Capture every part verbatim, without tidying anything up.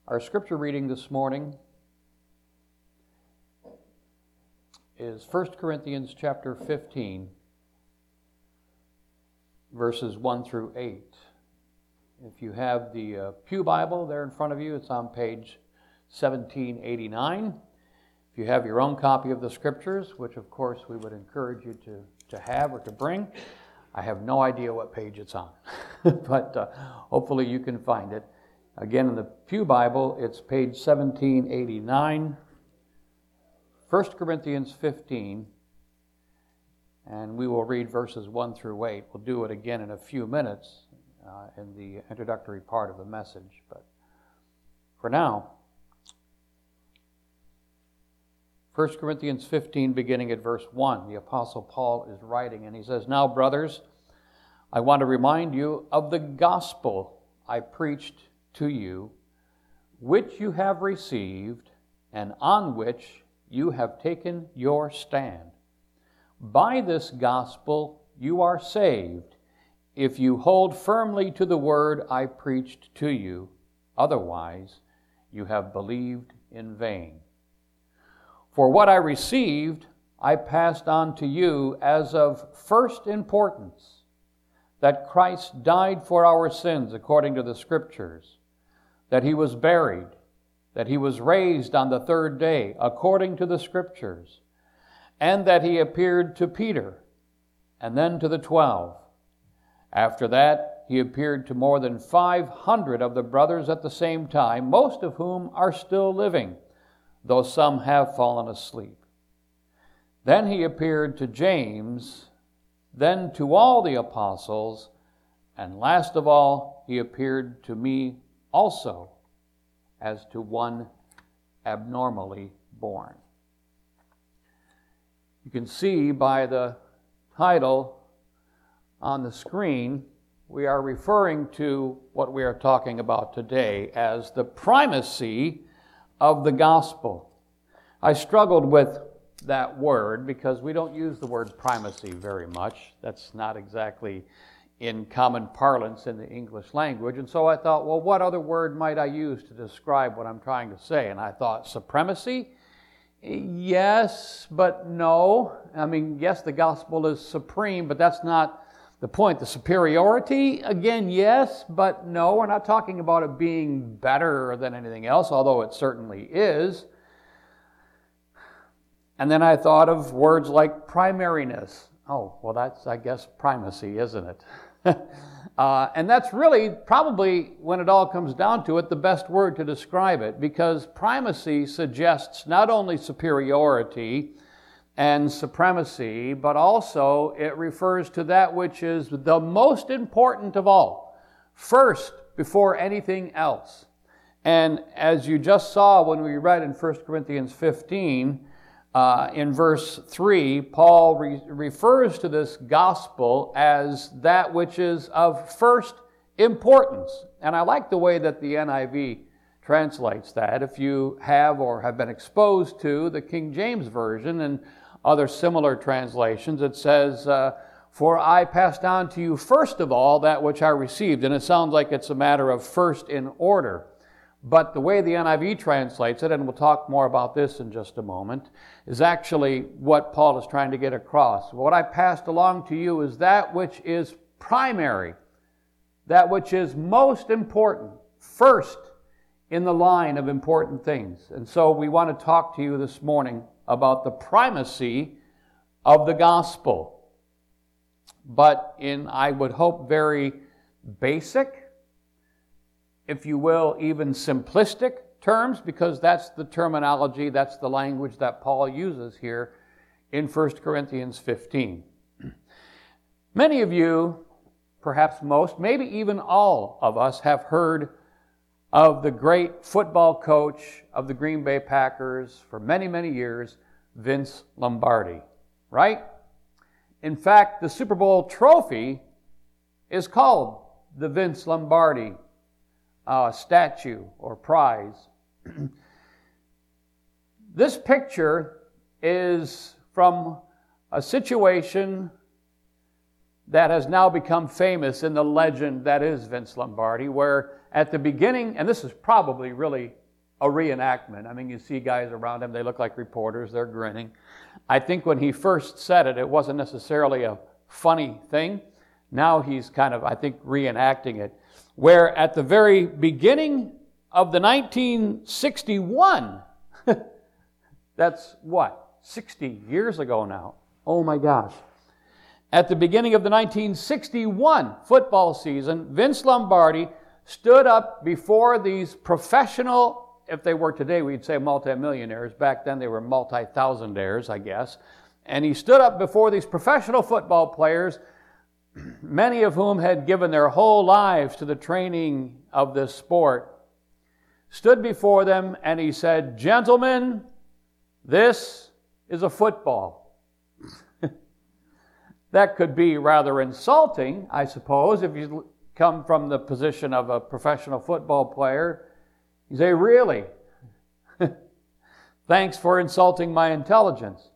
Our scripture reading this morning is First Corinthians chapter fifteen, verses one through eight. If you have the uh, Pew Bible there in front of you, it's on page seventeen eighty-nine. If you have your own copy of the scriptures, which of course we would encourage you to, to have or to bring, I have no idea what page it's on, but uh, hopefully you can find it. Again, in the Pew Bible, it's page seventeen eighty-nine, First Corinthians fifteen, and we will read verses one through eight. We'll do it again in a few minutes uh, in the introductory part of the message, but for now, First Corinthians fifteen, beginning at verse one, the Apostle Paul is writing, and he says, "Now, brothers, I want to remind you of the gospel I preached to you, which you have received, and on which you have taken your stand. By this gospel you are saved, if you hold firmly to the word I preached to you. Otherwise, you have believed in vain. For what I received, I passed on to you as of first importance, that Christ died for our sins according to the Scriptures, that he was buried, that he was raised on the third day according to the Scriptures, and that he appeared to Peter, and then to the twelve. After that, he appeared to more than five hundred of the brothers at the same time, most of whom are still living, though some have fallen asleep. Then he appeared to James, then to all the apostles, and last of all, he appeared to me also, as to one abnormally born." You can see by the title on the screen, we are referring to what we are talking about today as the primacy of the gospel. I struggled with that word because we don't use the word primacy very much. That's not exactly in common parlance in the English language. And so I thought, well, what other word might I use to describe what I'm trying to say? And I thought, supremacy? Yes, but no. I mean, yes, the gospel is supreme, but that's not the point. The superiority, again, yes, but no. We're not talking about it being better than anything else, although it certainly is. And then I thought of words like primariness. Oh, well, that's, I guess, primacy, isn't it? uh, and that's really probably, when it all comes down to it, the best word to describe it, because primacy suggests not only superiority and supremacy, but also it refers to that which is the most important of all, first before anything else. And as you just saw when we read in First Corinthians fifteen, Uh, in verse three, Paul re- refers to this gospel as that which is of first importance. And I like the way that the N I V translates that. If you have or have been exposed to the King James Version and other similar translations, it says, uh, "For I passed on to you first of all that which I received." And it sounds like it's a matter of first in order. But the way the N I V translates it, and we'll talk more about this in just a moment, is actually what Paul is trying to get across. What I passed along to you is that which is primary, that which is most important, first in the line of important things. And so we want to talk to you this morning about the primacy of the gospel, but in, I would hope, very basic, if you will, even simplistic terms, because that's the terminology, that's the language that Paul uses here in First Corinthians fifteen. Many of you, perhaps most, maybe even all of us, have heard of the great football coach of the Green Bay Packers for many, many years, Vince Lombardi, right? In fact, the Super Bowl trophy is called the Vince Lombardi Uh, statue or prize. This picture is from a situation that has now become famous in the legend that is Vince Lombardi, where at the beginning, and this is probably really a reenactment. I mean, you see guys around him, they look like reporters, they're grinning. I think when he first said it, it wasn't necessarily a funny thing. Now he's kind of, I think, reenacting it. Where at the very beginning of the nineteen sixty-one, that's what, sixty years ago now. Oh my gosh. At the beginning of the nineteen sixty-one football season, Vince Lombardi stood up before these professional, if they were today, we'd say multimillionaires. Back then they were multi-thousandaires, I guess. And he stood up before these professional football players, many of whom had given their whole lives to the training of this sport, stood before them and he said, "Gentlemen, this is a football." That could be rather insulting, I suppose, if you come from the position of a professional football player. You say, "Really? Thanks for insulting my intelligence."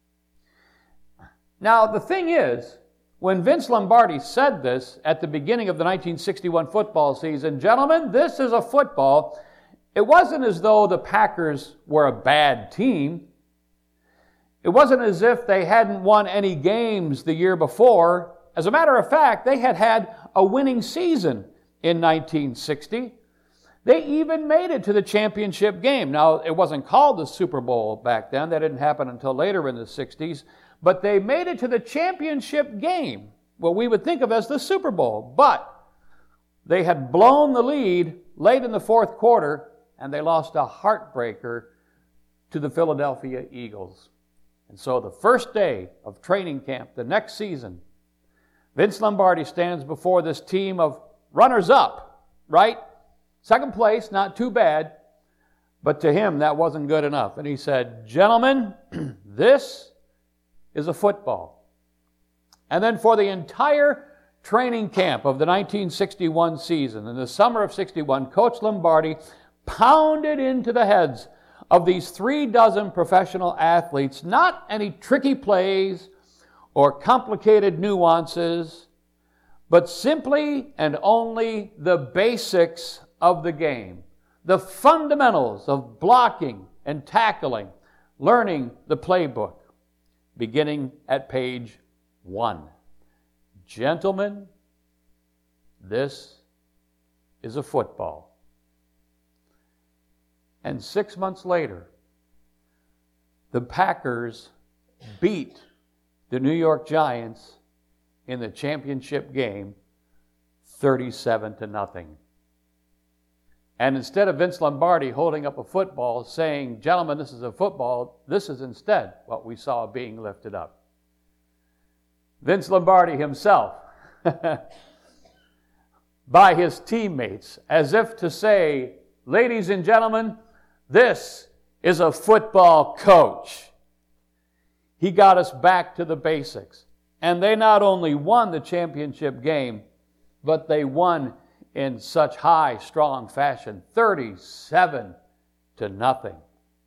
Now, the thing is, when Vince Lombardi said this at the beginning of the nineteen sixty-one football season, "Gentlemen, this is a football," it wasn't as though the Packers were a bad team. It wasn't as if they hadn't won any games the year before. As a matter of fact, they had had a winning season in nineteen sixty. They even made it to the championship game. Now, it wasn't called the Super Bowl back then. That didn't happen until later in the sixties. But they made it to the championship game, what we would think of as the Super Bowl. But they had blown the lead late in the fourth quarter, and they lost a heartbreaker to the Philadelphia Eagles. And so the first day of training camp, the next season, Vince Lombardi stands before this team of runners-up, right? Second place, not too bad, but to him that wasn't good enough. And he said, "Gentlemen, this is a football." And then for the entire training camp of the nineteen sixty-one season, in the summer of sixty-one, Coach Lombardi pounded into the heads of these three dozen professional athletes, not any tricky plays or complicated nuances, but simply and only the basics of the game, the fundamentals of blocking and tackling, learning the playbook, beginning at page one. "Gentlemen, this is a football." And six months later, the Packers beat the New York Giants in the championship game thirty-seven to nothing. And instead of Vince Lombardi holding up a football saying, "Gentlemen, this is a football," this is instead what we saw being lifted up. Vince Lombardi himself, by his teammates, as if to say, "Ladies and gentlemen, this is a football coach." He got us back to the basics. And they not only won the championship game, but they won in such high, strong fashion, thirty-seven to nothing.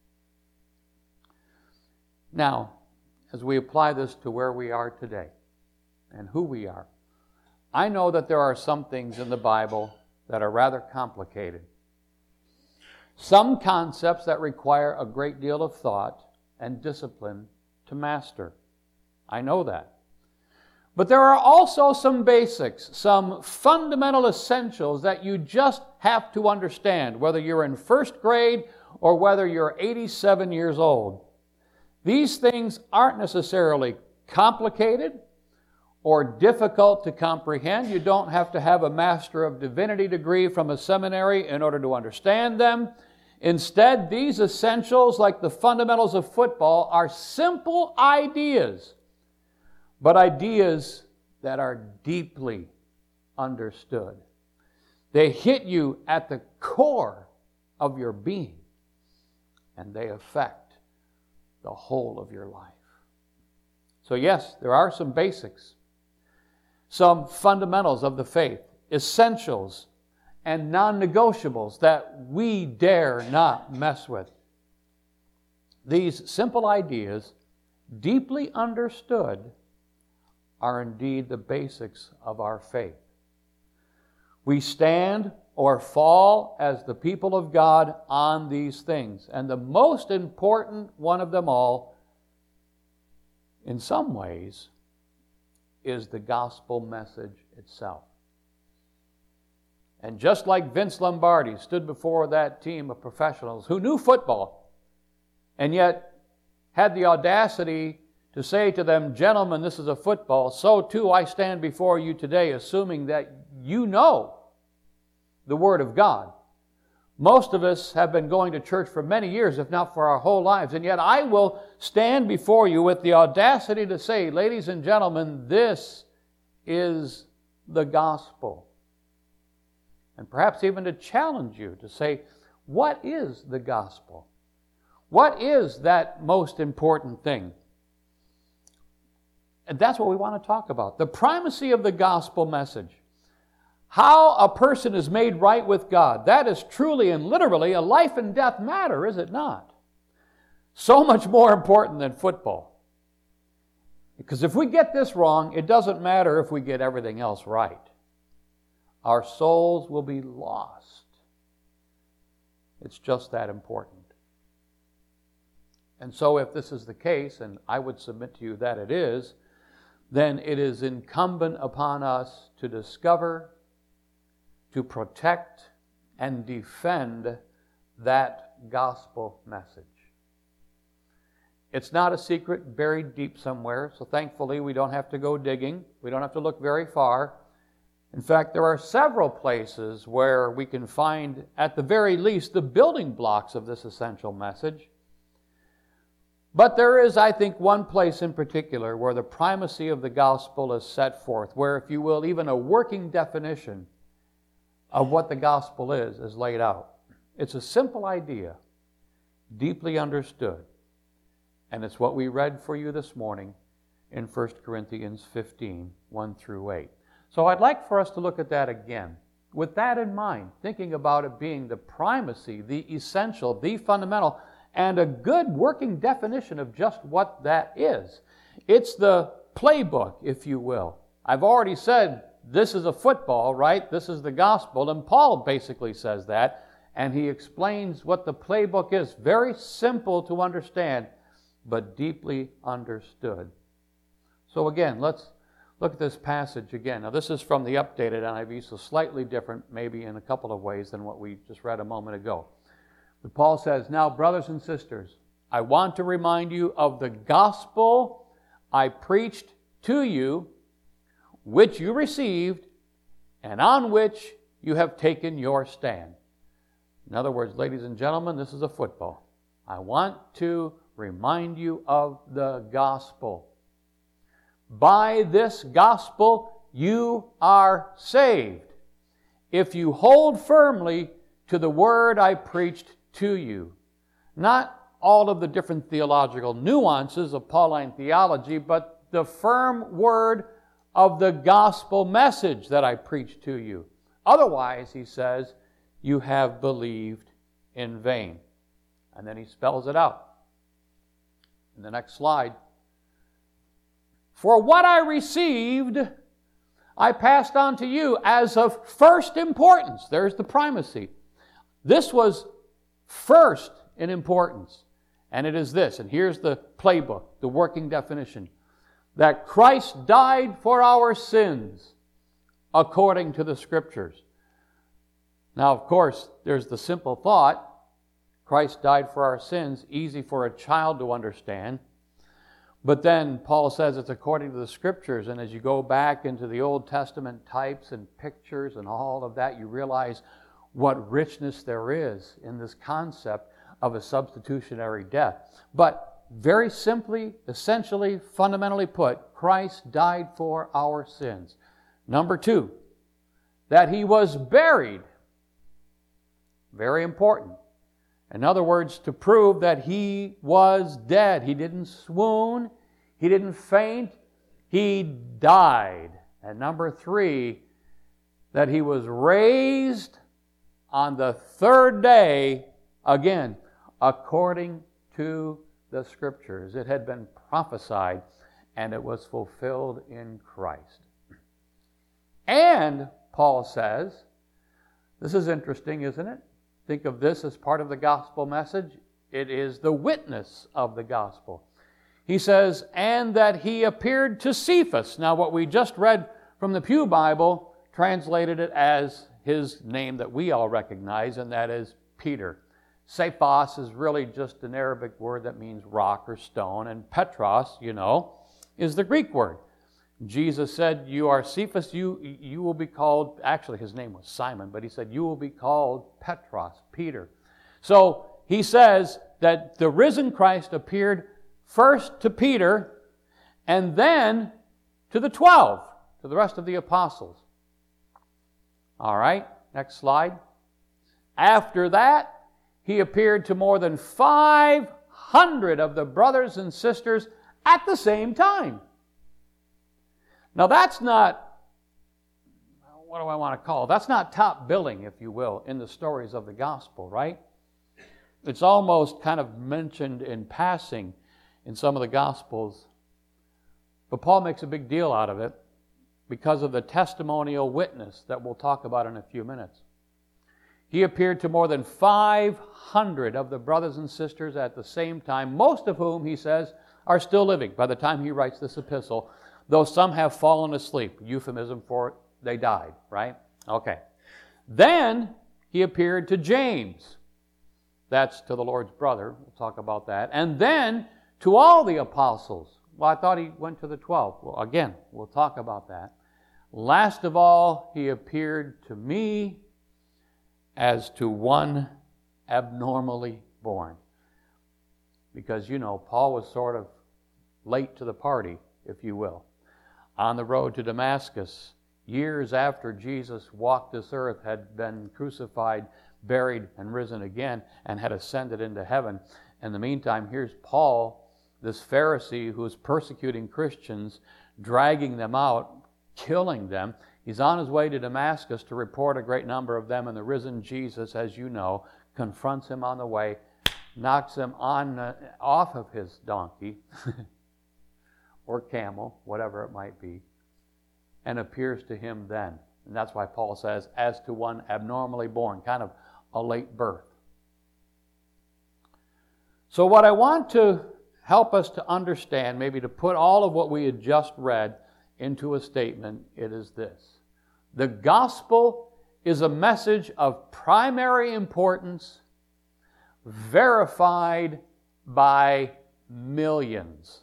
Now, as we apply this to where we are today and who we are, I know that there are some things in the Bible that are rather complicated. Some concepts that require a great deal of thought and discipline to master. I know that. But there are also some basics, some fundamental essentials that you just have to understand, whether you're in first grade or whether you're eighty-seven years old. These things aren't necessarily complicated or difficult to comprehend. You don't have to have a Master of Divinity degree from a seminary in order to understand them. Instead, these essentials, like the fundamentals of football, are simple ideas, but ideas that are deeply understood. They hit you at the core of your being, and they affect the whole of your life. So yes, there are some basics, some fundamentals of the faith, essentials and non-negotiables that we dare not mess with. These simple ideas, deeply understood, are indeed the basics of our faith. We stand or fall as the people of God on these things. And the most important one of them all, in some ways, is the gospel message itself. And just like Vince Lombardi stood before that team of professionals who knew football and yet had the audacity to say to them, "Gentlemen, this is a football," so too I stand before you today assuming that you know the Word of God. Most of us have been going to church for many years, if not for our whole lives, and yet I will stand before you with the audacity to say, ladies and gentlemen, this is the gospel. And perhaps even to challenge you to say, what is the gospel? What is that most important thing? And that's what we want to talk about. The primacy of the gospel message. How a person is made right with God. That is truly and literally a life and death matter, is it not? So much more important than football. Because if we get this wrong, it doesn't matter if we get everything else right. Our souls will be lost. It's just that important. And so if this is the case, and I would submit to you that it is, then it is incumbent upon us to discover, to protect, and defend that gospel message. It's not a secret buried deep somewhere, so thankfully we don't have to go digging. We don't have to look very far. In fact, there are several places where we can find, at the very least, the building blocks of this essential message. But there is, I think, one place in particular where the primacy of the gospel is set forth, where, if you will, even a working definition of what the gospel is is laid out. It's a simple idea, deeply understood. And it's what we read for you this morning in First Corinthians fifteen, one through eight. So I'd like for us to look at that again. With that in mind, thinking about it being the primacy, the essential, the fundamental, and a good working definition of just what that is. It's the playbook, if you will. I've already said this is a football, right? This is the gospel, and Paul basically says that, and he explains what the playbook is. Very simple to understand, but deeply understood. So again, let's look at this passage again. Now this is from the updated N I V, so slightly different maybe in a couple of ways than what we just read a moment ago. But Paul says, "Now, brothers and sisters, I want to remind you of the gospel I preached to you, which you received, and on which you have taken your stand." In other words, ladies and gentlemen, this is a football. I want to remind you of the gospel. By this gospel you are saved, if you hold firmly to the word I preached to you. Not all of the different theological nuances of Pauline theology, but the firm word of the gospel message that I preached to you. Otherwise, he says, you have believed in vain. And then he spells it out in the next slide. For what I received, I passed on to you as of first importance. There's the primacy. This was first in importance. And it is this, and here's the playbook, the working definition, that Christ died for our sins according to the Scriptures. Now, of course, there's the simple thought, Christ died for our sins, easy for a child to understand. But then Paul says it's according to the Scriptures, and as you go back into the Old Testament types and pictures and all of that, you realize what richness there is in this concept of a substitutionary death. But very simply, essentially, fundamentally put, Christ died for our sins. Number two, that he was buried. Very important. In other words, to prove that he was dead. He didn't swoon. He didn't faint. He died. And number three, that he was raised on the third day, again, according to the Scriptures. It had been prophesied, and it was fulfilled in Christ. And, Paul says, this is interesting, isn't it? Think of this as part of the gospel message. It is the witness of the gospel. He says, and that he appeared to Cephas. Now, what we just read from the Pew Bible translated it as his name that we all recognize, and that is Peter. Cephas is really just an Arabic word that means rock or stone, and Petros, you know, is the Greek word. Jesus said, you are Cephas, you, you will be called, actually his name was Simon, but he said, you will be called Petros, Peter. So he says that the risen Christ appeared first to Peter and then to the twelve, to the rest of the apostles. All right, next slide. After that, he appeared to more than five hundred of the brothers and sisters at the same time. Now that's not, what do I want to call it? That's not top billing, if you will, in the stories of the gospel, right? It's almost kind of mentioned in passing in some of the gospels. But Paul makes a big deal out of it because of the testimonial witness that we'll talk about in a few minutes. He appeared to more than five hundred of the brothers and sisters at the same time, most of whom, he says, are still living by the time he writes this epistle, though some have fallen asleep. Euphemism for they died, right? Okay. Then he appeared to James. That's to the Lord's brother. We'll talk about that. And then to all the apostles. Well, I thought he went to the twelve. Well, again, we'll talk about that. Last of all, he appeared to me as to one abnormally born. Because, you know, Paul was sort of late to the party, if you will. On the road to Damascus, years after Jesus walked this earth, had been crucified, buried, and risen again, and had ascended into heaven. In the meantime, here's Paul, this Pharisee who is persecuting Christians, dragging them out, killing them. He's on his way to Damascus to report a great number of them, and the risen Jesus, as you know, confronts him on the way, knocks him on uh, off of his donkey, or camel, whatever it might be, and appears to him then. And that's why Paul says, as to one abnormally born, kind of a late birth. So what I want to help us to understand, maybe to put all of what we had just read into a statement, it is this. The gospel is a message of primary importance, verified by millions.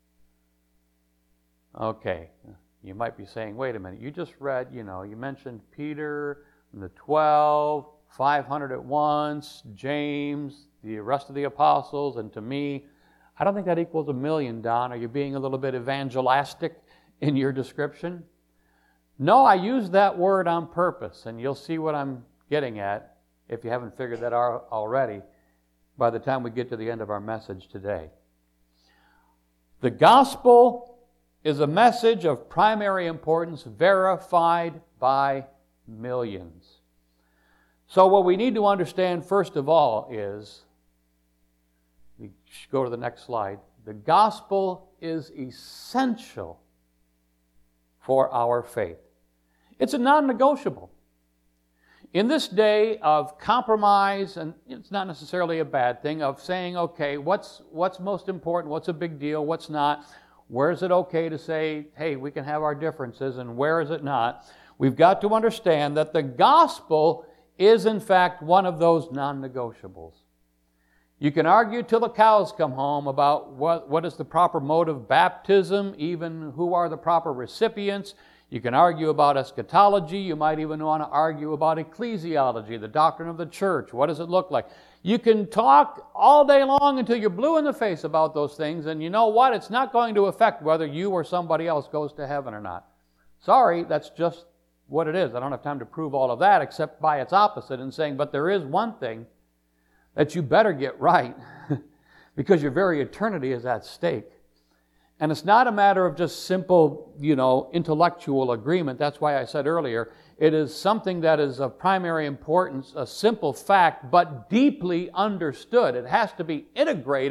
Okay, you might be saying, wait a minute, you just read, you know, you mentioned Peter and the twelve, five hundred at once, James, the rest of the apostles, and to me. I don't think that equals a million, Don. Are you being a little bit evangelistic in your description? No, I use that word on purpose, and you'll see what I'm getting at, if you haven't figured that out already, by the time we get to the end of our message today. The gospel is a message of primary importance verified by millions. So what we need to understand first of all is, we go to the next slide, the gospel is essential for our faith. It's a non-negotiable. In this day of compromise, and it's not necessarily a bad thing, of saying, okay, what's what's most important, what's a big deal, what's not, where is it okay to say, hey, we can have our differences, and where is it not? We've got to understand that the gospel is, in fact, one of those non-negotiables. You can argue till the cows come home about what, what is the proper mode of baptism, even who are the proper recipients. You can argue about eschatology. You might even want to argue about ecclesiology, the doctrine of the church. What does it look like? You can talk all day long until you're blue in the face about those things, and you know what? It's not going to affect whether you or somebody else goes to heaven or not. Sorry, that's just what it is. I don't have time to prove all of that except by its opposite and saying, but there is one thing that you better get right because your very eternity is at stake. And it's not a matter of just simple, you know, intellectual agreement. That's why I said earlier, it is something that is of primary importance, a simple fact, but deeply understood. It has to be integrated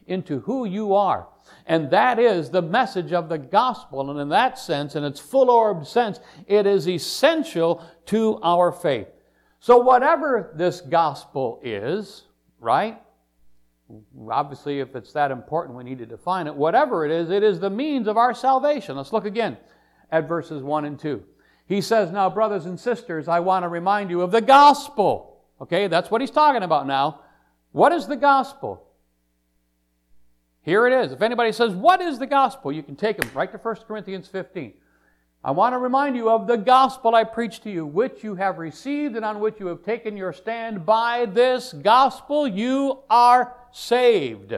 into who you are. And that is the message of the gospel. And in that sense, in its full-orbed sense, it is essential to our faith. So whatever this gospel is, right? Obviously, if it's that important, we need to define it. Whatever it is, it is the means of our salvation. Let's look again at verses one and two. He says, now, brothers and sisters, I want to remind you of the gospel. Okay, that's what he's talking about now. What is the gospel? Here it is. If anybody says, what is the gospel? You can take them right to First Corinthians fifteen. I want to remind you of the gospel I preached to you, which you have received and on which you have taken your stand. By this gospel you are saved.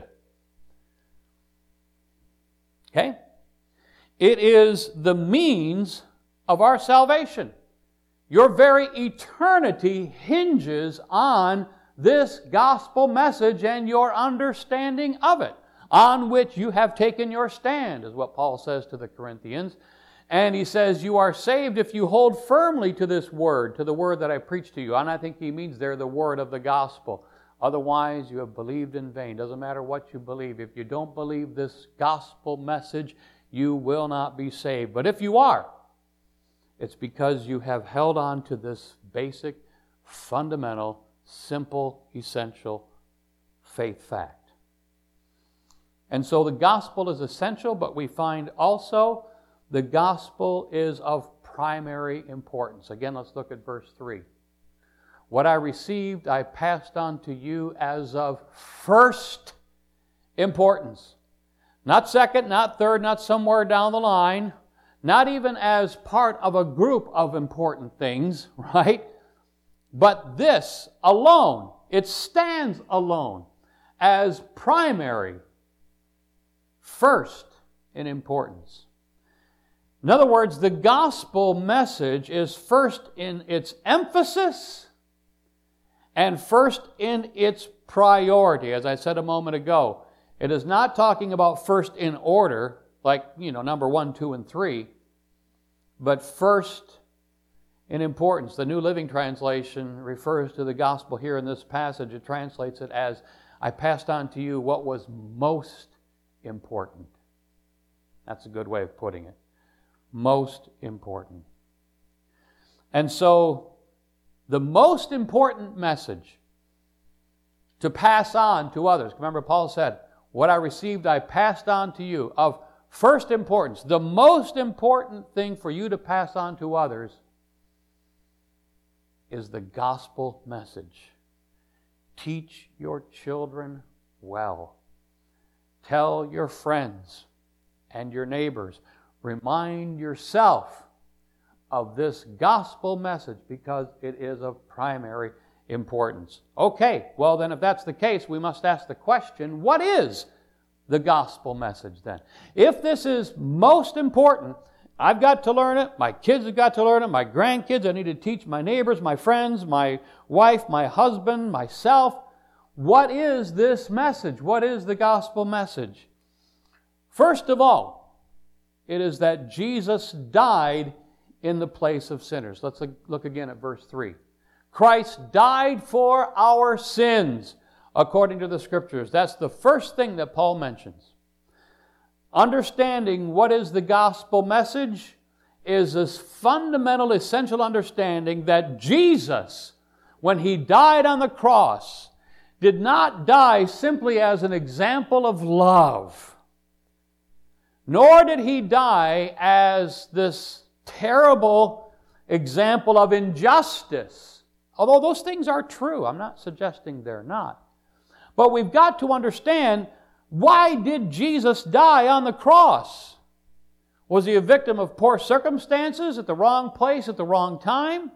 Okay? It is the means of our salvation. Your very eternity hinges on this gospel message and your understanding of it, on which you have taken your stand, is what Paul says to the Corinthians. And he says, you are saved if you hold firmly to this word, to the word that I preached to you. And I think he means there the word of the gospel. Otherwise, you have believed in vain. Doesn't matter what you believe. If you don't believe this gospel message, you will not be saved. But if you are, it's because you have held on to this basic, fundamental, simple, essential faith fact. And so the gospel is essential, but we find also the gospel is of primary importance. Again, let's look at verse three. What I received, I passed on to you as of first importance. Not second, not third, not somewhere down the line. Not even as part of a group of important things, right? But this alone, it stands alone as primary, first in importance. In other words, the gospel message is first in its emphasis and first in its priority. As I said a moment ago, it is not talking about first in order, like, you know, number one, two, and three, but first in importance. The New Living Translation refers to the gospel here in this passage. It translates it as, I passed on to you what was most important. That's a good way of putting it. Most important. And so, the most important message to pass on to others, remember Paul said, what I received I passed on to you, of first importance. The most important thing for you to pass on to others is the gospel message. Teach your children well. Tell your friends and your neighbors. Remind yourself of this gospel message because it is of primary importance. Okay, well then if that's the case, we must ask the question, what is the gospel message then? If this is most important, I've got to learn it, my kids have got to learn it, my grandkids, I need to teach my neighbors, my friends, my wife, my husband, myself. What is this message? What is the gospel message? First of all, it is that Jesus died in the place of sinners. Let's look again at verse three. Christ died for our sins, according to the Scriptures. That's the first thing that Paul mentions. Understanding what is the gospel message is this fundamental, essential understanding that Jesus, when He died on the cross, did not die simply as an example of love. Nor did He die as this terrible example of injustice. Although those things are true. I'm not suggesting they're not. But we've got to understand, why did Jesus die on the cross? Was He a victim of poor circumstances, at the wrong place, at the wrong time?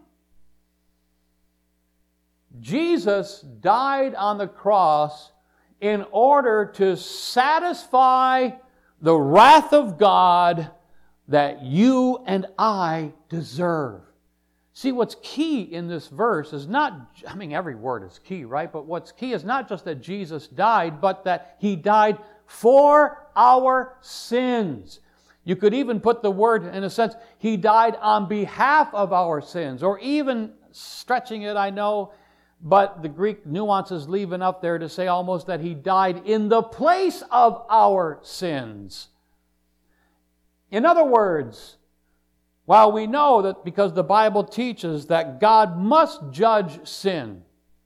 Jesus died on the cross in order to satisfy the wrath of God that you and I deserve. See, what's key in this verse is not, I mean, every word is key, right? But what's key is not just that Jesus died, but that He died for our sins. You could even put the word, in a sense, He died on behalf of our sins. Or even stretching it, I know, but the Greek nuances leave enough there to say almost that He died in the place of our sins. In other words, while we know that because the Bible teaches that God must judge sin,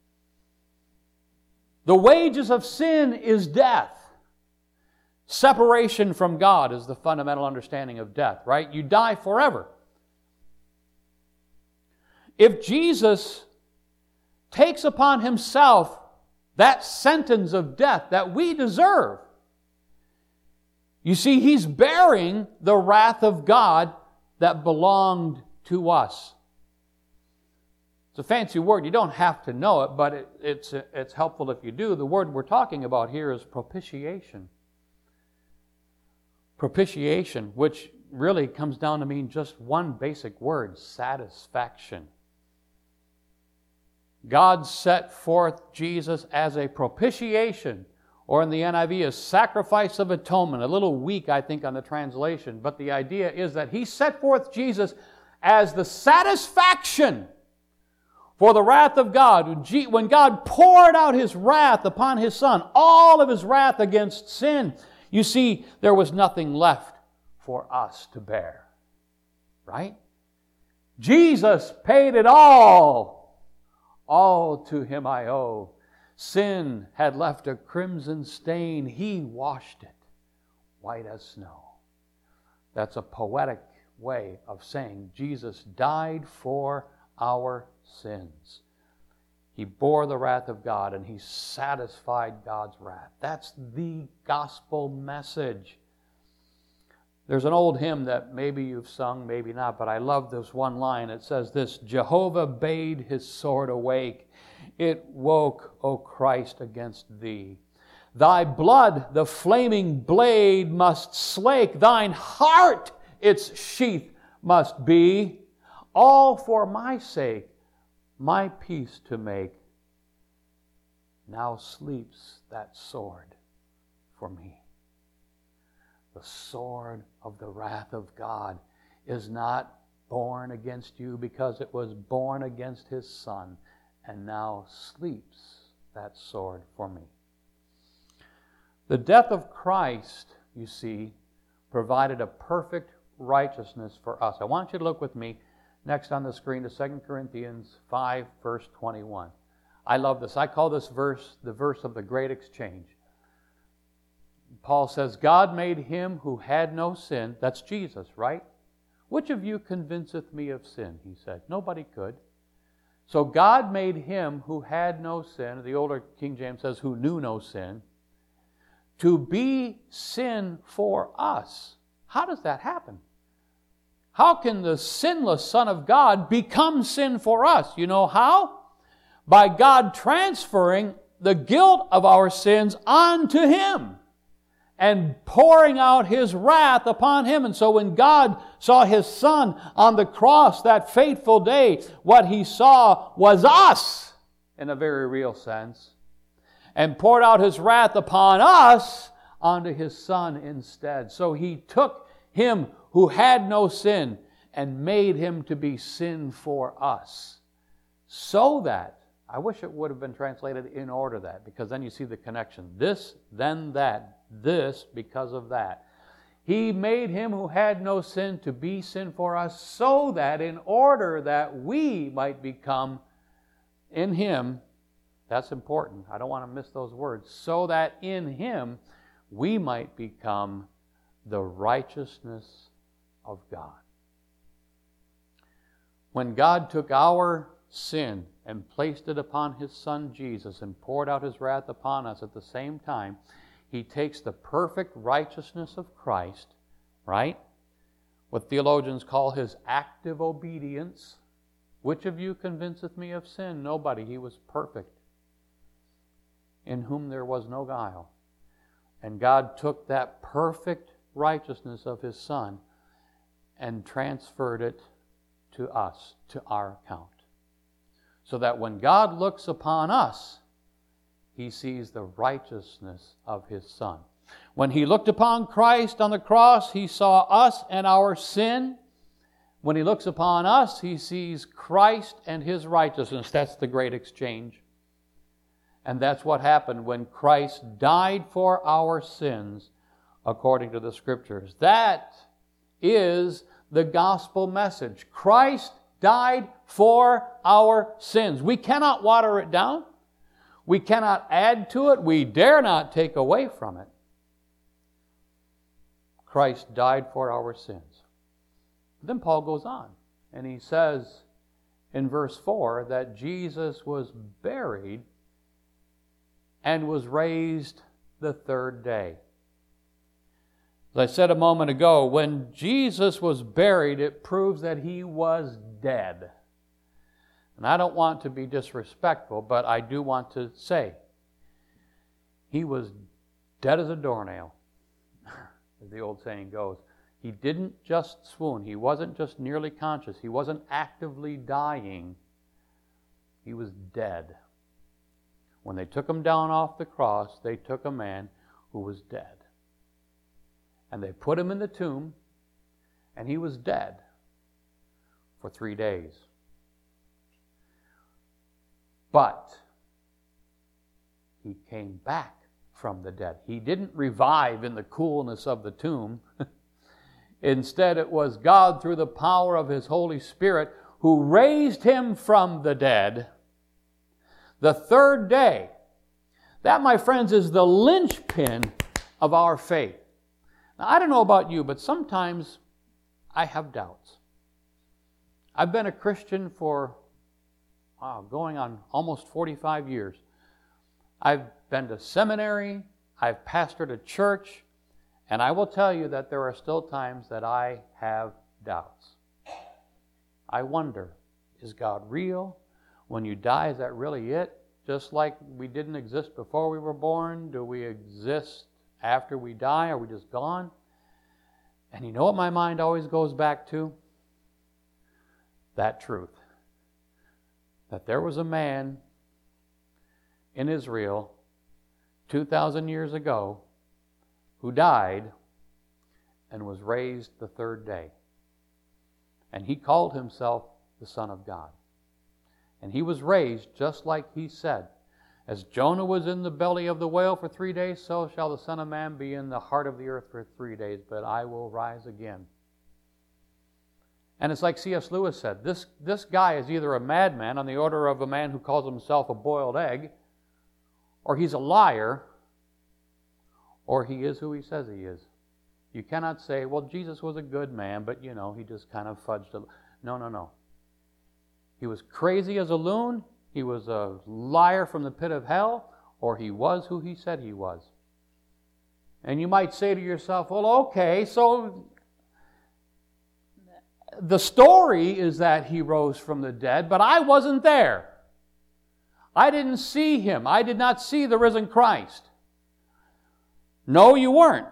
the wages of sin is death. Separation from God is the fundamental understanding of death, right? You die forever. If Jesus takes upon Himself that sentence of death that we deserve, you see, He's bearing the wrath of God that belonged to us. It's a fancy word. You don't have to know it, but it, it's, it's helpful if you do. The word we're talking about here is propitiation. Propitiation, which really comes down to mean just one basic word, satisfaction. God set forth Jesus as a propitiation, or in the N I V, a sacrifice of atonement. A little weak, I think, on the translation, but the idea is that He set forth Jesus as the satisfaction for the wrath of God. When God poured out His wrath upon His Son, all of His wrath against sin, you see, there was nothing left for us to bear. Right? Jesus paid it all. All to Him I owe. Sin had left a crimson stain. He washed it white as snow. That's a poetic way of saying Jesus died for our sins. He bore the wrath of God and He satisfied God's wrath. That's the gospel message. There's an old hymn that maybe you've sung, maybe not, but I love this one line. It says this: Jehovah bade His sword awake. It woke, O Christ, against Thee. Thy blood the flaming blade must slake. Thine heart its sheath must be. All for my sake, my peace to make. Now sleeps that sword for me. The sword of the wrath of God is not born against you because it was born against His Son, and now sleeps that sword for me. The death of Christ, you see, provided a perfect righteousness for us. I want you to look with me next on the screen to Second Corinthians five, verse twenty-one. I love this. I call this verse the verse of the great exchange. Paul says, God made Him who had no sin. That's Jesus, right? Which of you convinceth me of sin? He said. Nobody could. So God made Him who had no sin, the older King James says, who knew no sin, to be sin for us. How does that happen? How can the sinless Son of God become sin for us? You know how? By God transferring the guilt of our sins onto Him and pouring out His wrath upon Him. And so when God saw His Son on the cross that fateful day, what He saw was us in a very real sense, and poured out His wrath upon us onto His Son instead. So He took Him who had no sin and made Him to be sin for us. So that, I wish it would have been translated in order that, because then you see the connection. This, then that, this because of that. He made Him who had no sin to be sin for us, so that in order that we might become in Him, that's important, I don't want to miss those words, so that in Him we might become the righteousness of God. When God took our sin and placed it upon His Son Jesus and poured out His wrath upon us at the same time, He takes the perfect righteousness of Christ, right? What theologians call His active obedience. Which of you convinceth me of sin? Nobody. He was perfect, in whom there was no guile. And God took that perfect righteousness of His Son and transferred it to us, to our account. So that when God looks upon us, He sees the righteousness of His Son. When He looked upon Christ on the cross, He saw us and our sin. When He looks upon us, He sees Christ and His righteousness. That's the great exchange. And that's what happened when Christ died for our sins according to the Scriptures. That is the gospel message. Christ died for our sins. We cannot water it down. We cannot add to it. We dare not take away from it. Christ died for our sins. Then Paul goes on, and he says in verse four that Jesus was buried and was raised the third day. As I said a moment ago, when Jesus was buried, it proves that he was dead. And I don't want to be disrespectful, but I do want to say, he was dead as a doornail, as the old saying goes. He didn't just swoon. He wasn't just nearly conscious. He wasn't actively dying. He was dead. When they took him down off the cross, they took a man who was dead. And they put him in the tomb, and he was dead for three days. But he came back from the dead. He didn't revive in the coolness of the tomb. Instead, it was God, through the power of His Holy Spirit, who raised him from the dead the third day. That, my friends, is the linchpin of our faith. Now, I don't know about you, but sometimes I have doubts. I've been a Christian for wow, going on almost forty-five years. I've been to seminary, I've pastored a church, and I will tell you that there are still times that I have doubts. I wonder, is God real? When you die, is that really it? Just like we didn't exist before we were born, do we exist after we die? Are we just gone? And you know what my mind always goes back to? That truth. That there was a man in Israel two thousand years ago who died and was raised the third day. And he called himself the Son of God. And he was raised just like he said. As Jonah was in the belly of the whale for three days, so shall the Son of Man be in the heart of the earth for three days, but I will rise again. And it's like C S Lewis said, this, this guy is either a madman on the order of a man who calls himself a boiled egg, or he's a liar, or he is who he says he is. You cannot say, well, Jesus was a good man, but, you know, he just kind of fudged a... No, no, no. He was crazy as a loon, he was a liar from the pit of hell, or he was who he said he was. And you might say to yourself, well, okay, so the story is that he rose from the dead, but I wasn't there. I didn't see him. I did not see the risen Christ. No, you weren't.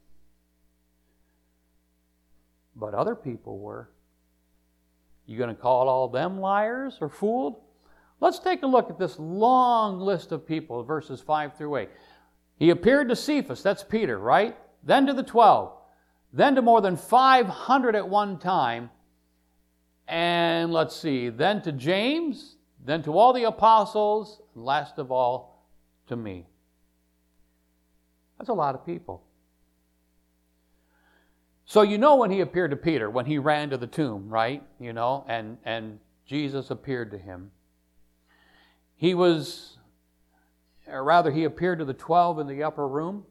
But other people were. You going to call all them liars or fooled? Let's take a look at this long list of people, verses five through eight. He appeared to Cephas, that's Peter, right? Then to the twelve. Then to more than five hundred at one time. And let's see, then to James, then to all the apostles, and last of all, to me. That's a lot of people. So you know when he appeared to Peter, when he ran to the tomb, right? You know, and, and Jesus appeared to him. He was, or rather he appeared to the twelve in the upper room.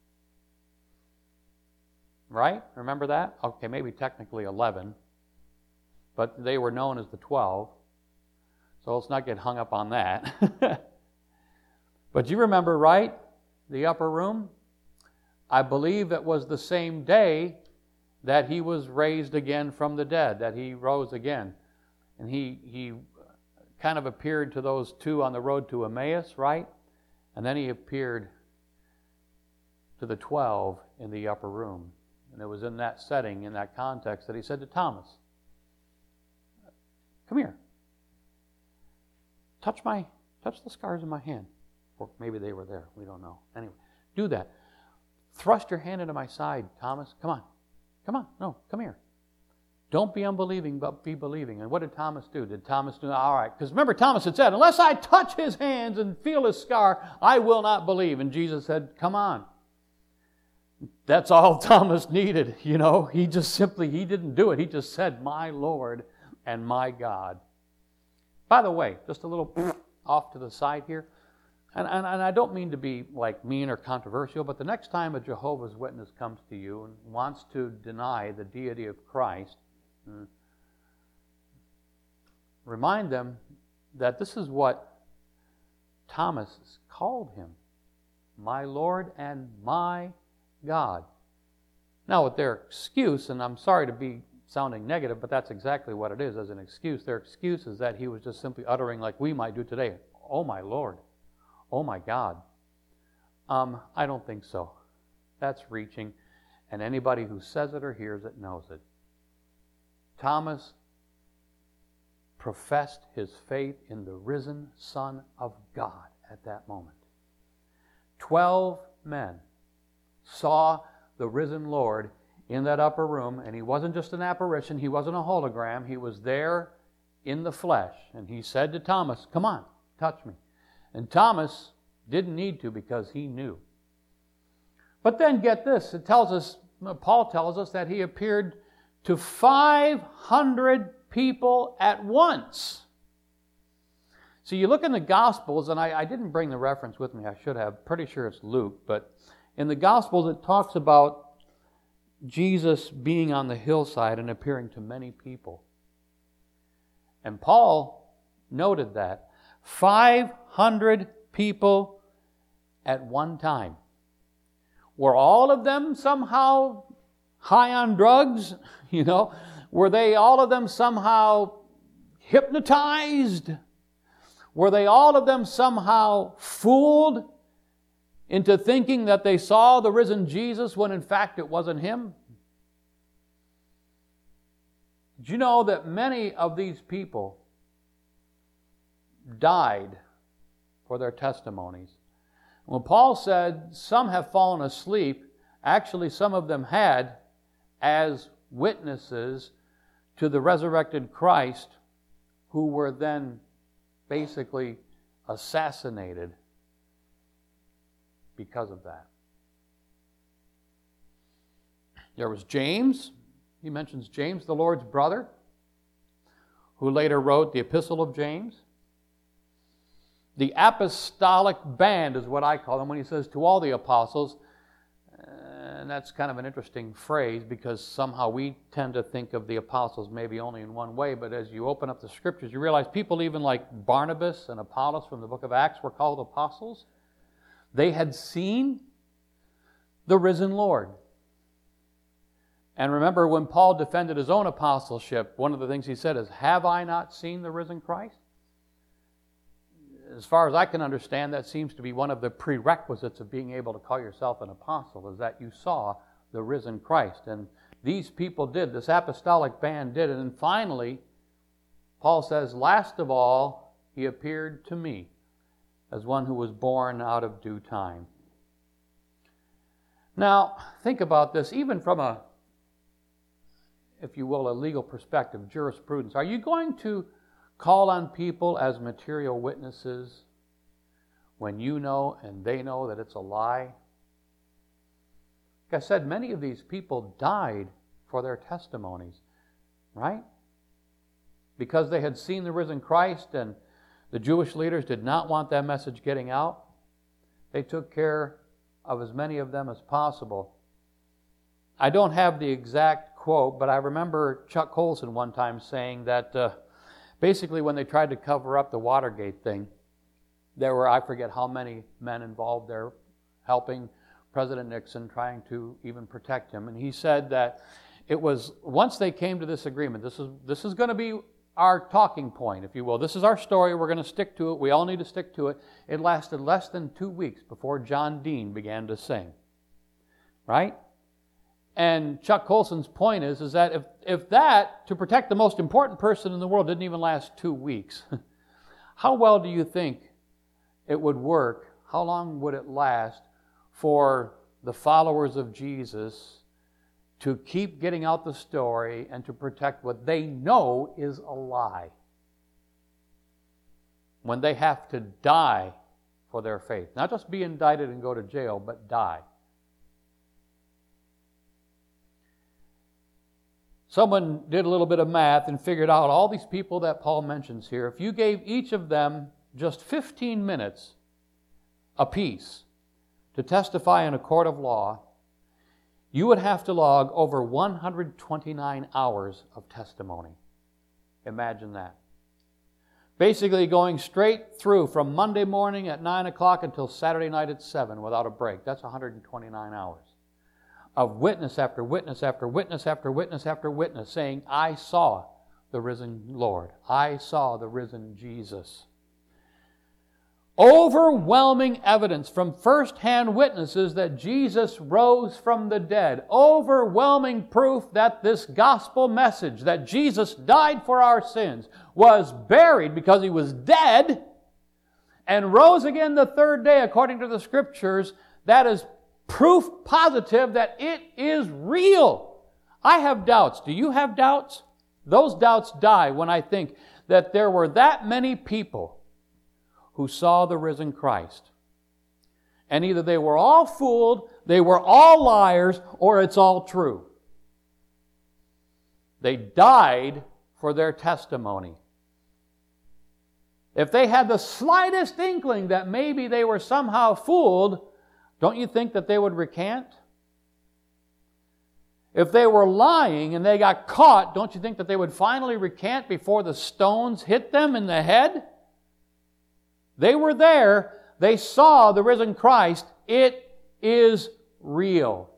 Right? Remember that? Okay, maybe technically eleven. But they were known as the twelve. So let's not get hung up on that. But you remember, right? The upper room? I believe it was the same day that he was raised again from the dead, that he rose again. And he, he kind of appeared to those two on the road to Emmaus, right? And then he appeared to the twelve in the upper room. And it was in that setting, in that context, that he said to Thomas, come here. Touch my, touch the scars in my hand. Or maybe they were there. We don't know. Anyway, do that. Thrust your hand into my side, Thomas. Come on. Come on. No, come here. Don't be unbelieving, but be believing. And what did Thomas do? Did Thomas do, all right, because remember Thomas had said, unless I touch his hands and feel his scar, I will not believe. And Jesus said, come on. That's all Thomas needed, you know. He just simply, he didn't do it. He just said, my Lord and my God. By the way, just a little off to the side here. And, and, and I don't mean to be like mean or controversial, but the next time a Jehovah's Witness comes to you and wants to deny the deity of Christ, remind them that this is what Thomas called him, my Lord and my God. Now with their excuse, and I'm sorry to be sounding negative, but that's exactly what it is as an excuse. Their excuse is that he was just simply uttering like we might do today, oh my Lord, oh my God. Um, I don't think so. That's reaching, and anybody who says it or hears it knows it. Thomas professed his faith in the risen Son of God at that moment. Twelve men saw the risen Lord in that upper room, and he wasn't just an apparition, he wasn't a hologram, he was there in the flesh. And he said to Thomas, come on, touch me. And Thomas didn't need to because he knew. But then get this, it tells us, Paul tells us that he appeared to five hundred people at once. So you look in the Gospels, and I, I didn't bring the reference with me, I should have, pretty sure it's Luke, but in the Gospels it talks about Jesus being on the hillside and appearing to many people. And Paul noted that. five hundred people at one time. Were all of them somehow high on drugs? You know, were they all of them somehow hypnotized? Were they all of them somehow fooled into thinking that they saw the risen Jesus when in fact it wasn't him? Did you know that many of these people died for their testimonies? When Paul said some have fallen asleep, actually some of them had as witnesses to the resurrected Christ, who were then basically assassinated because of that. There was James. He mentions James, the Lord's brother, who later wrote the Epistle of James. The apostolic band is what I call them when he says to all the apostles. And that's kind of an interesting phrase because somehow we tend to think of the apostles maybe only in one way, but as you open up the scriptures, you realize people even like Barnabas and Apollos from the book of Acts were called apostles. They had seen the risen Lord. And remember when Paul defended his own apostleship, one of the things he said is, have I not seen the risen Christ? As far as I can understand, that seems to be one of the prerequisites of being able to call yourself an apostle, is that you saw the risen Christ. And these people did, this apostolic band did it. And finally, Paul says, last of all, he appeared to me as one who was born out of due time. Now, think about this, even from a, if you will, a legal perspective, jurisprudence. Are you going to call on people as material witnesses when you know and they know that it's a lie? Like I said, many of these people died for their testimonies, right? Because they had seen the risen Christ and the Jewish leaders did not want that message getting out. They took care of as many of them as possible. I don't have the exact quote, but I remember Chuck Colson one time saying that uh, basically when they tried to cover up the Watergate thing, there were, I forget how many men involved there helping President Nixon, trying to even protect him. And he said that it was, once they came to this agreement, this is, this is going to be our talking point, if you will. This is our story. We're going to stick to it. We all need to stick to it. It lasted less than two weeks before John Dean began to sing. Right? And Chuck Colson's point is, is that if, if that, to protect the most important person in the world, didn't even last two weeks, how well do you think it would work? How long would it last for the followers of Jesus to keep getting out the story and to protect what they know is a lie. When they have to die for their faith. Not just be indicted and go to jail, but die. Someone did a little bit of math and figured out all these people that Paul mentions here. If you gave each of them just fifteen minutes apiece to testify in a court of law, you would have to log over one hundred twenty-nine hours of testimony. Imagine that. Basically going straight through from Monday morning at nine o'clock until Saturday night at seven without a break. That's one hundred twenty-nine hours of witness after witness after witness after witness after witness saying, I saw the risen Lord. I saw the risen Jesus. Overwhelming evidence from first-hand witnesses that Jesus rose from the dead. Overwhelming proof that this gospel message, that Jesus died for our sins, was buried because He was dead, and rose again the third day according to the Scriptures. That is proof positive that it is real. I have doubts. Do you have doubts? Those doubts die when I think that there were that many people who saw the risen Christ. And either they were all fooled, they were all liars, or it's all true. They died for their testimony. If they had the slightest inkling that maybe they were somehow fooled, don't you think that they would recant? If they were lying and they got caught, don't you think that they would finally recant before the stones hit them in the head? They were there. They saw the risen Christ. It is real.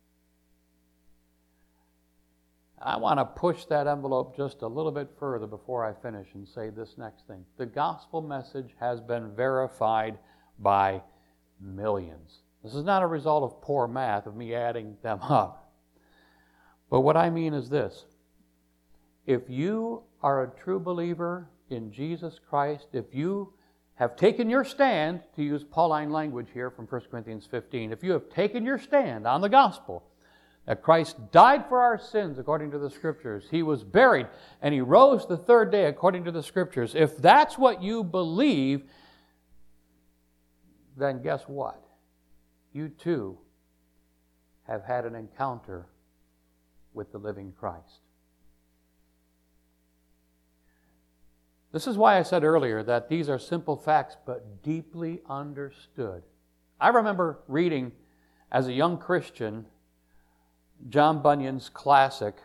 I want to push that envelope just a little bit further before I finish and say this next thing. The gospel message has been verified by millions. This is not a result of poor math, of me adding them up. But what I mean is this. If you are a true believer in Jesus Christ, if you have taken your stand, to use Pauline language here from First Corinthians fifteen, if you have taken your stand on the gospel, that Christ died for our sins according to the Scriptures, He was buried, and He rose the third day according to the Scriptures, if that's what you believe, then guess what? You too have had an encounter with the living Christ. This is why I said earlier that these are simple facts but deeply understood. I remember reading as a young Christian John Bunyan's classic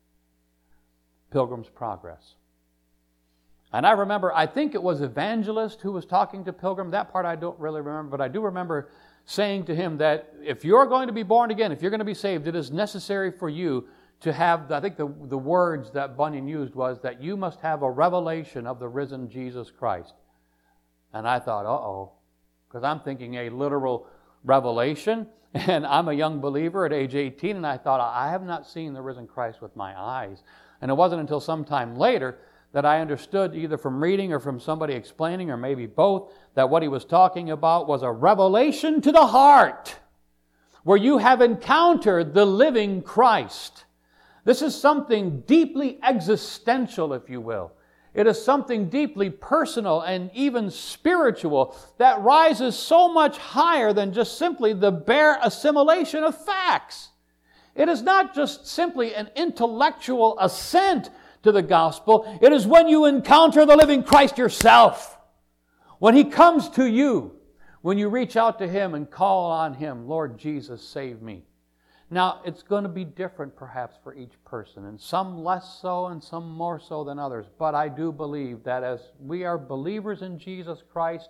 Pilgrim's Progress. And I remember, I think it was Evangelist who was talking to Pilgrim. That part I don't really remember, but I do remember saying to him that if you're going to be born again, if you're going to be saved, it is necessary for you to have, I think the, the words that Bunyan used was that you must have a revelation of the risen Jesus Christ. And I thought, uh-oh, because I'm thinking a literal revelation, and I'm a young believer at age eighteen, and I thought, I have not seen the risen Christ with my eyes. And it wasn't until some time later that I understood, either from reading or from somebody explaining, or maybe both, that what he was talking about was a revelation to the heart, where you have encountered the living Christ. This is something deeply existential, if you will. It is something deeply personal and even spiritual that rises so much higher than just simply the bare assimilation of facts. It is not just simply an intellectual assent to the gospel. It is when you encounter the living Christ yourself. When He comes to you, when you reach out to Him and call on Him, Lord Jesus, save me. Now, it's going to be different perhaps for each person, and some less so and some more so than others. But I do believe that as we are believers in Jesus Christ,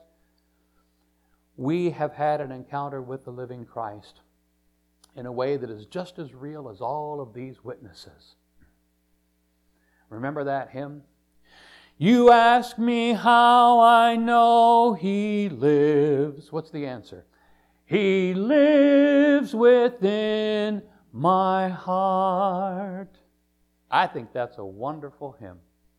we have had an encounter with the living Christ in a way that is just as real as all of these witnesses. Remember that hymn? You ask me how I know He lives. What's the answer? He lives within my heart. I think that's a wonderful hymn.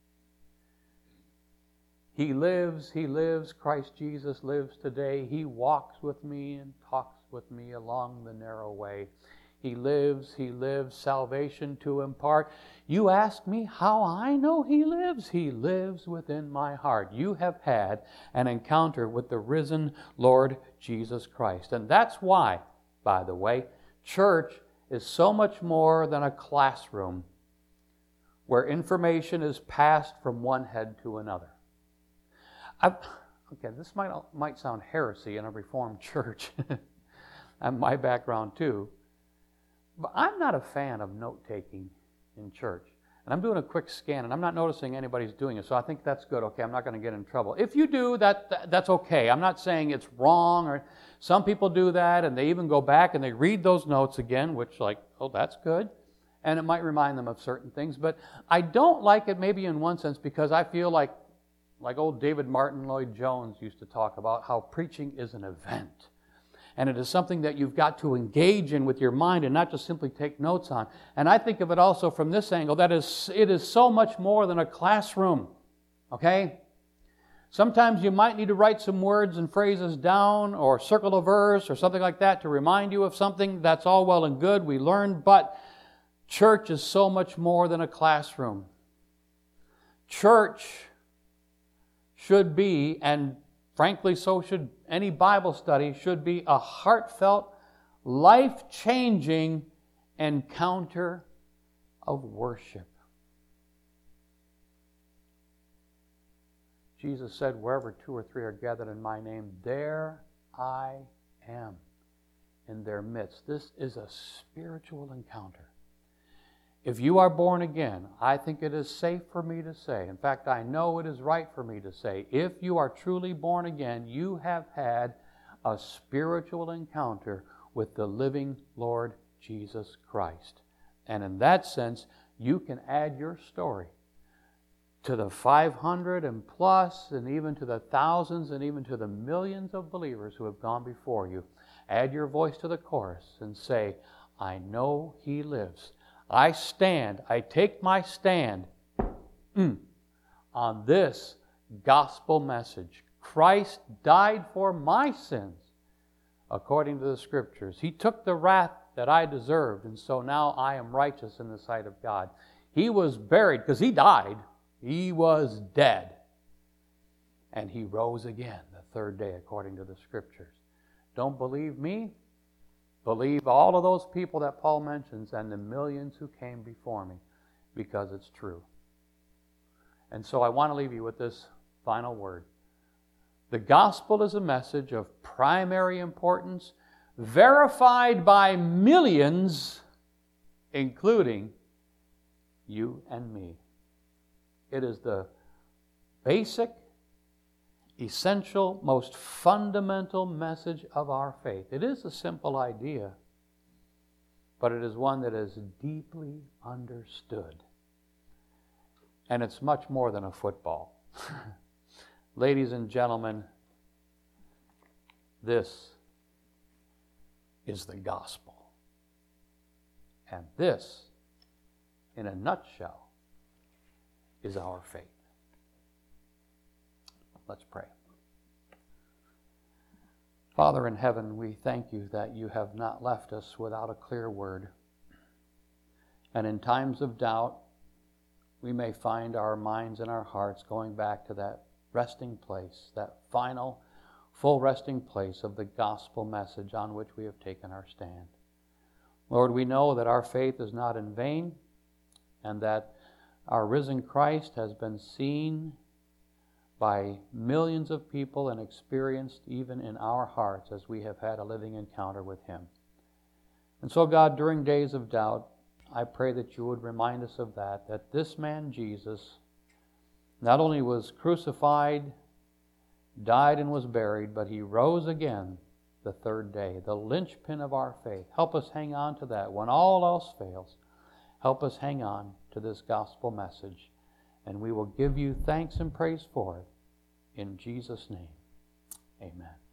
He lives, He lives, Christ Jesus lives today. He walks with me and talks with me along the narrow way. He lives, He lives, salvation to impart. You ask me how I know He lives. He lives within my heart. You have had an encounter with the risen Lord Jesus Christ. And that's why, by the way, church is so much more than a classroom where information is passed from one head to another. I've, okay, this might, might sound heresy in a Reformed church, and my background too, but I'm not a fan of note-taking in church. And I'm doing a quick scan, and I'm not noticing anybody's doing it, so I think that's good. Okay, I'm not going to get in trouble. If you do, that, that that's okay. I'm not saying it's wrong, or some people do that, and they even go back and they read those notes again, which like, oh, that's good. And it might remind them of certain things. But I don't like it maybe in one sense because I feel like, like old David Martin Lloyd-Jones used to talk about how preaching is an event. And it is something that you've got to engage in with your mind and not just simply take notes on. And I think of it also from this angle, that is, it is so much more than a classroom, okay? Sometimes you might need to write some words and phrases down or circle a verse or something like that to remind you of something. That's all well and good, we learn, but church is so much more than a classroom. Church should be, and frankly, so should any Bible study, should be a heartfelt, life-changing encounter of worship. Jesus said, wherever two or three are gathered in my name, there I am in their midst. This is a spiritual encounter. If you are born again, I think it is safe for me to say, in fact, I know it is right for me to say, if you are truly born again, you have had a spiritual encounter with the living Lord Jesus Christ. And in that sense, you can add your story to the five hundred and plus, and even to the thousands, and even to the millions of believers who have gone before you. Add your voice to the chorus and say, I know He lives. I stand, I take my stand mm, on this gospel message. Christ died for my sins according to the Scriptures. He took the wrath that I deserved, and so now I am righteous in the sight of God. He was buried, because He died. He was dead. And He rose again the third day according to the Scriptures. Don't believe me? Believe all of those people that Paul mentions and the millions who came before me, because it's true. And so I want to leave you with this final word. The gospel is a message of primary importance, verified by millions, including you and me. It is the basic, essential, most fundamental message of our faith. It is a simple idea, but it is one that is deeply understood. And it's much more than a football. Ladies and gentlemen, this is the gospel. And this, in a nutshell, is our faith. Let's pray. Father in heaven, we thank you that you have not left us without a clear word. And in times of doubt, we may find our minds and our hearts going back to that resting place, that final, full resting place of the gospel message on which we have taken our stand. Lord, we know that our faith is not in vain, and that our risen Christ has been seen by millions of people and experienced even in our hearts as we have had a living encounter with Him. And so, God, during days of doubt, I pray that you would remind us of that, that this man Jesus not only was crucified, died, and was buried, but He rose again the third day, the linchpin of our faith. Help us hang on to that. When all else fails, help us hang on to this gospel message. And we will give you thanks and praise for it. In Jesus' name, amen.